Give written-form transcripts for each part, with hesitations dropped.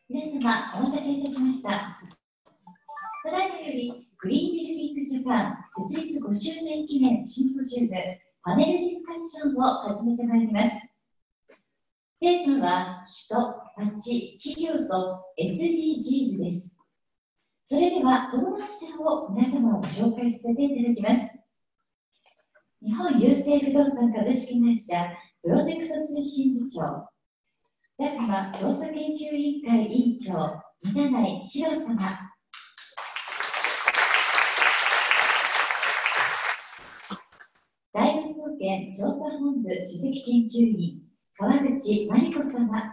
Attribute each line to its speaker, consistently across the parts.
Speaker 1: 皆様、お待たせいたしました。ただいまより、グリーンビルディングジャパン設立5周年記念シンポジウムパネルディスカッションを始めてまいります。テーマは、人、町、企業と SDGs です。それでは、登壇者を皆様をご紹介させていただきます。日本郵政不動産株式会社プロジェクト推進部長、JACMA 調査研究委員会委員長、稲内史郎様。大和総研調査本部首席研究員、川口真理子様。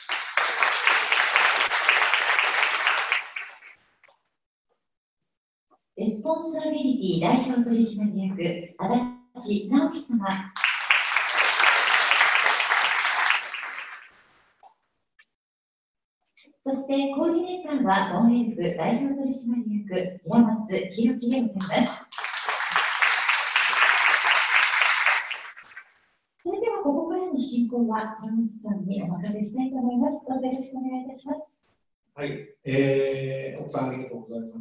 Speaker 1: レスポンサビリティ代表取締役、足立直樹様。そしてコーディネーターはノンエルフ代表取締役、平松弘樹でございます。それではここからの進行は平松さんにお任せしたいと思います。どうぞよろしくお願いいたします。
Speaker 2: はい、奥さんありがとうございます。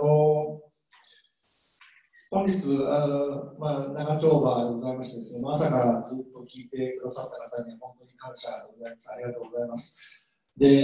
Speaker 2: 本日、長丁場でございましてですね、朝からずっと聞いてくださった方に本当に感謝でございます。ありがとうございます。で、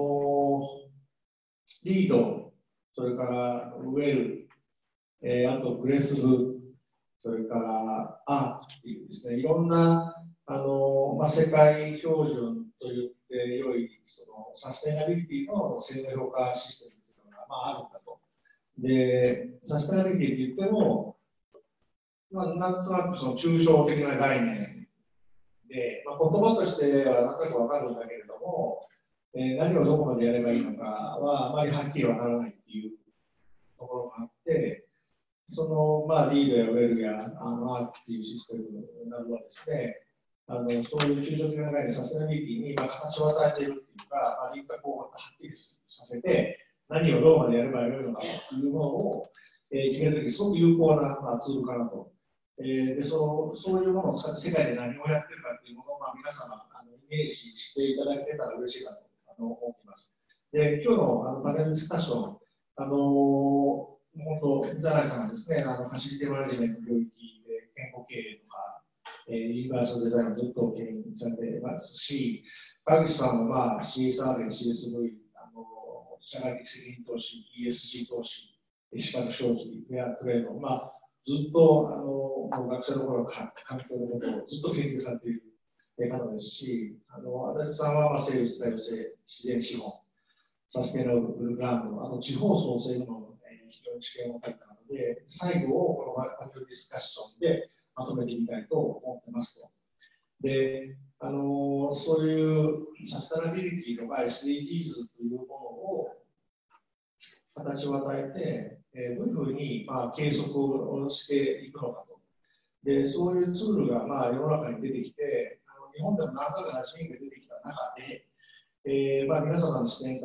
Speaker 2: リード、それからウェル、あとグレスブ、それからアーっていうですね、いろんな世界標準と言って良いそのサステナビリティの性能評価システムというのが、あるんだと。で、サステナビリティと言っても、なんとなくその抽象的な概念で、言葉としてはなんとなくわかるんだけれども、何をどこまでやればいいのかはあまりはっきりわからないっていうところがあって、そのリードやウェルやアークっていうシステムなどはですね、そういう抽象的な概念、サステナビリティに形を与えているっていうか、輪郭をはっきりさせて、何をどこまでやればよいのかというのを、決めるとき、すごく有効な、ツールかなと。でそういうものを使って世界で何をやってるかというものを、皆様イメージしていただけたら嬉しいなと思っています。で、今日のパネルディスカッション、本当、稲内さんがですね、ファシリティマネジメントの領域で健康経営とか、ユニバーサルデザインをずっと経営されていますし、川口さんもCSR や CSV、社会的責任投資、ESG 投資、エパル消費、フェアトレード、ずっと学生の頃から環境のことをずっと研究されている方ですし、足立さんは生物多様性、自然資本、サステナブルランド、地方創生の非常に知見を書いたので、最後をこのパネルディスカッションでまとめてみたいと思ってますと。で、そういうサステナビリティとか SDGs というものを形を与えて、どういうふうに継続をしていくのかと。で、そういうツールが世の中に出てきて、日本でも何とか馴染みが出てきた中で、皆様の視点から、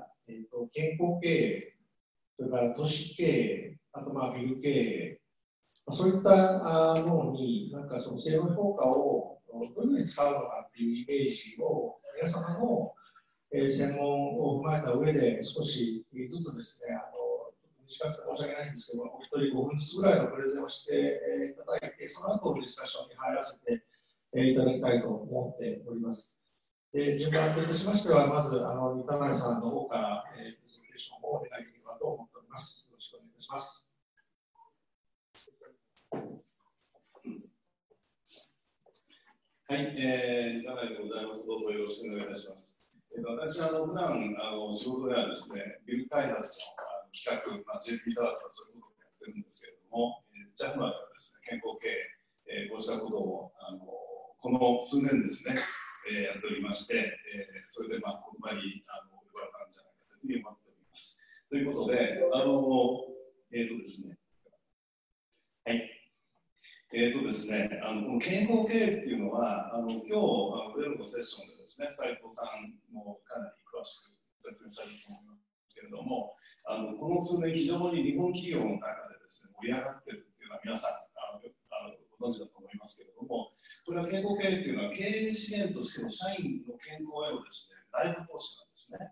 Speaker 2: 健康経営、それから都市経営、あとビル経営、そういったものに、その性能評価をどういうふうに使うのかっていうイメージを、皆様の専門を踏まえた上で、少しずつですね、短くて申し訳ないんですけど、お一人5分ずつぐらいのプレゼンをしていただいて、その後ディスカッションに入らせていただきたいと思っております。で、順番といたしましては、まず、田内さんの方から、プレゼンテーションをお願いできればと思っております。よろしくお願いします。
Speaker 3: はい、田内でございます。どうぞよろしくお願いいたします。私は普段仕事ではですね、ビル開発の企画、JP タワーとかそういうことをやってるんですけれども、JACMA ではですね、健康経営、こうしたことをこの数年ですね、やっておりまして、それで言葉に呼ばれたんじゃないかというふうに思っております。ということで、ですね、はい。ですね、この健康経営っていうのは、今日、ウェルのセッションでですね、斉藤さんもかなり詳しく説明されると思いますけれども、この数年、非常に日本企業の中でですね、盛り上がっているっていうのは皆さんご存知だと思いますけれども、これは健康経営っていうのは経営資源としての社員の健康へのですね、内部投資なんですね。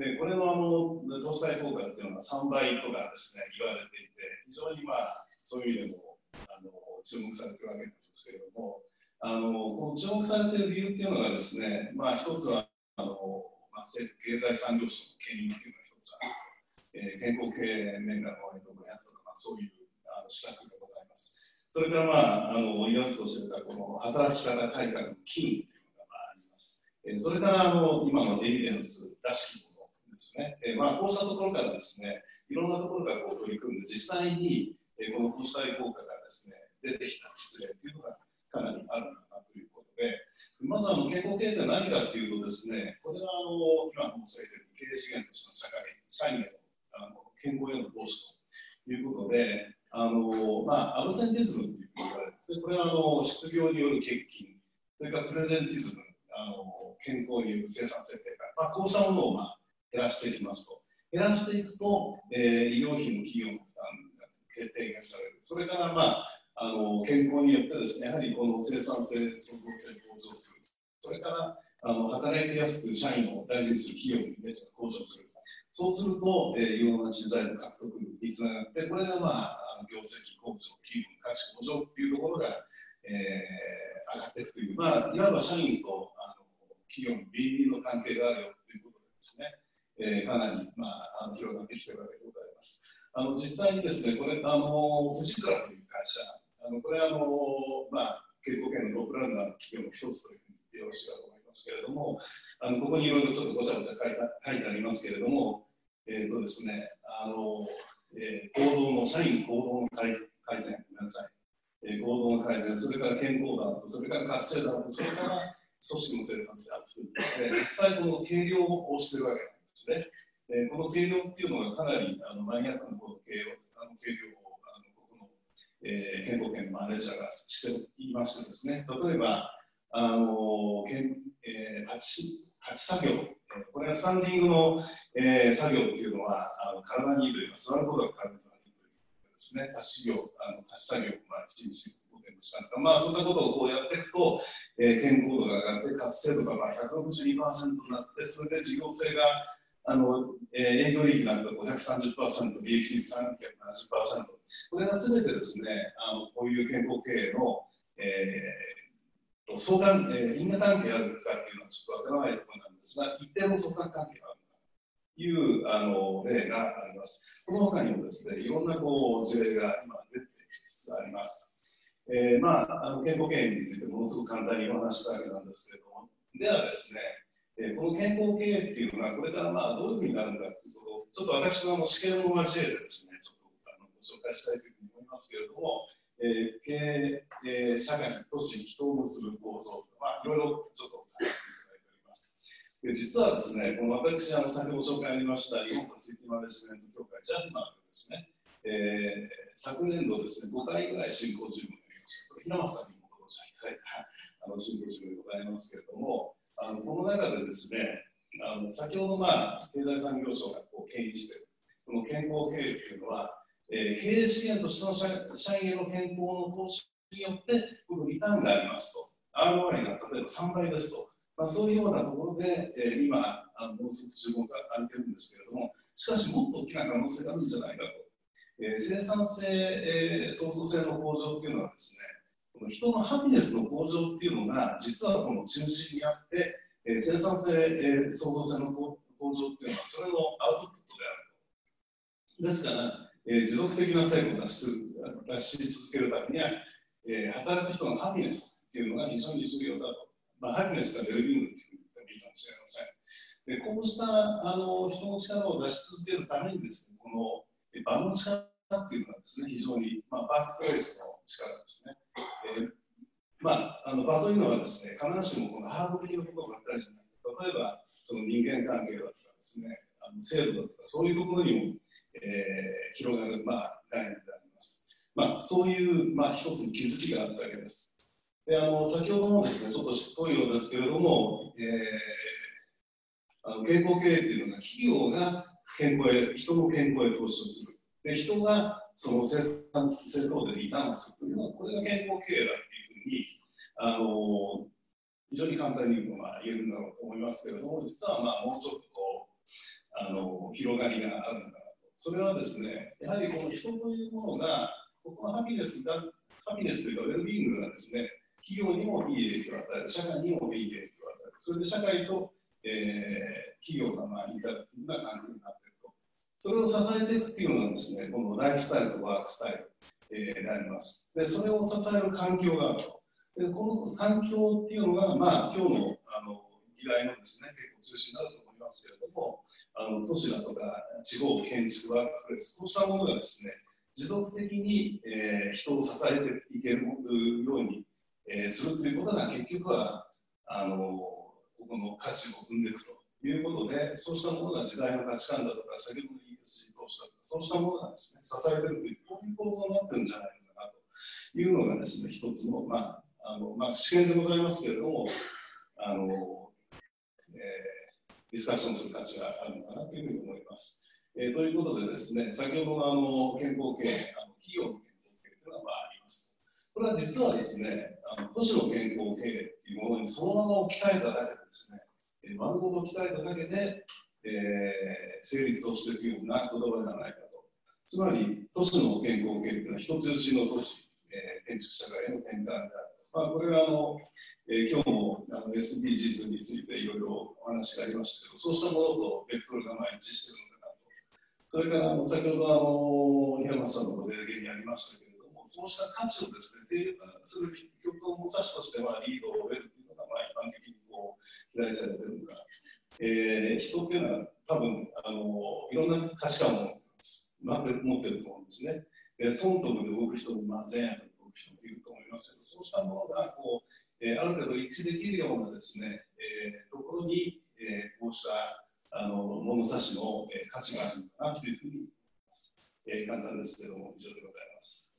Speaker 3: でこれの投資対効果っていうのは3倍とかですね、言われていて、非常にそういう意味でも注目されているわけなんですけれども、この注目されている理由っていうのがですね、一つは政府経済産業省の権威っていうのが一つある、健康経営面が500とか、そういう施策でございます。それから言わずと知れたこの働き方改革の機運というのがあります。それから今のエビデンスらしきものですね。こうしたところからですね、いろんなところから取り組んで、実際にこの投資対効果がですね、出てきた実例というのがかなりあるかなということで、まず健康経営って何かというとですね、これは今申し上げている経営資源としての社員への健康への投資ということで、アブセンティズムということがあるんですね。これは失業による欠勤、それからプレゼンティズム、健康による生産性低下、こうしたものを減らしていきますと。減らしていくと、医療費の企業の負担が低減される。それから健康によってですね、やはりこの生産性、創造性向上する。それから働きやすく社員を大事にする企業のイメージが向上する。そうすると、有用な人材の獲得につながって、これが業績向上、企業の価値向上というところが、上がっていくという、いわば社員と企業のビンビンの関係があるよということでですね、かなり広がってきているわけでございます。実際にですね、これ、富士倉という会社、これ健康圏のトップランナーの企業の一つというふうに言ってよろしいかと思いますけれども、ここにいろいろちょっとごちゃごちゃ書いてありますけれども、ですね、社員行動の改善、ごめんなさい、行動の改善、それから健康だと、それから活性だと、それから組織の生産性アップということで、実際この計量をしているわけなんですね。この計量っていうのがかなりマニアックなこの計量をここの、健康圏のマネージャーがしていましてですね、例えば立ち作業、これはスタンディングの、作業っていうのは体にいいというか、座ることが体にいいということですね。立ち作業、1日5点の時間とか、そんなことをこうやっていくと、健康度が上がって活性度が162% になって、それで事業性が営業利益なんか530%、利益率370%、これがすべてですね、こういう健康経営の、因果関係あるかっていうのはちょっとわからないところなんですが、一定の相関関係があるという例があります。この他にもですね、いろんな事例が今出てきつつあります。健康経営についてものすごく簡単にお話したわけなんですけれども、ではですね、この健康経営っていうのはこれからどういうふうになるんだということをちょっと私の試験を交えてですね、ちょっとご紹介したいというふうに思いますけれども、経営、社会、都市、人を結ぶ構造、いろいろちょっとお話しいただいております。実はですね、この私、先ほど紹介ありました日本ファシリティマネジメント協会、ジャンマーでですね、昨年度ですね、5回ぐらいシンポジウムをやりました。平松さんにもご紹介いただいたシンポジウムでございますけれども、この中でですね、先ほど経済産業省が牽引している、この健康経営というのは、経営資源としての社員への健康の投資によって、このリターンがありますと、ROI が例えば3倍ですと、そういうようなところで、今、ものすごく注目がされているんですけれども、しかしもっと大きな可能性があるんじゃないかと。生産性、創造性の向上というのはですね、この人のハピネスの向上っていうのが、実はこの中心にあって、生産性、創造性の向上っていうのは、それのアウトプットであると。ですから、持続的な成果を出し続けるためには、働く人のハピネスっていうのが非常に重要だと。ハピネスがウェルビーイングというのがいいかもしれません。でこうした人の力を出し続けるためにですね、この場の力っていうのはですね、非常に、バックプレイスの力ですね。場というのはですね、必ずしもこのハード的なことばっかりじゃなくて、例えばその人間関係だとかですね、制度だとか、そういうところにも、広がる、概念であります。そういう、一つの気づきがあったわけです。で先ほどもですね、ちょっとしつこいようですけれども、健康経営というのが企業が人の健康へ投資をする。で人がその生産性等でリターンをするというのは、これが健康経営だというふうに、非常に簡単に言えるんだろうと思いますけれども、実はもうちょっと広がりがあるのかなと。それはですね、やはりこの人というものが、ここのハピネスというか、ウェルビーイングがですね、企業にもいい影響を与える、社会にもいい影響を与える、それで社会と、企業がインタラクティブな関係になっていると。それを支えていくというのがですね、このライフスタイルとワークスタイル、であります。で、それを支える環境があると。で、この環境っていうのが、今日の議題のですね、結構中心になると思いますけれども、都市だとか地方建築ワークプレス、こうしたものがですね、持続的に、人を支えていけるように、するということが結局はここの価値を生んでいくということで、そうしたものが時代の価値観だとか、セレブの ESG 投資だとか、そうしたものがですね、支えているという、こういう構造になっているんじゃないのかなというのがですね、一つの、試験でございますけれども、ディスカッションする価値があるのかなというふうに思います。ということでですね、先ほどの健康経営、企業の健康経営というのがあります。これは実はですね、都市の健康経営というものにそのまま置き換えただけでですね、丸ごと置き換えただけで、成立をしていくような言葉ではないかと。つまり、都市の健康経営というのは人中心の都市、建築社会への転換である。これは今日もSDGs についていろいろお話がありましたけど、そうしたものとベクトルが一致しているのかなと。それから先ほど宮本さんのご提言にありましたけれども、そうした価値をですね、定量化する共通の物差しとしてはリードを得るというのが一般的に期待されているのか。人っていうのは多分いろんな価値観を持っていると思うんですね。損得で動く人も善悪で動く人もいると思いますけど、そうしたものがある程度一致できるようなですね、ところに、こうした物差しの価値があるのかなというふうに思います。簡単ですけども、以上でございます。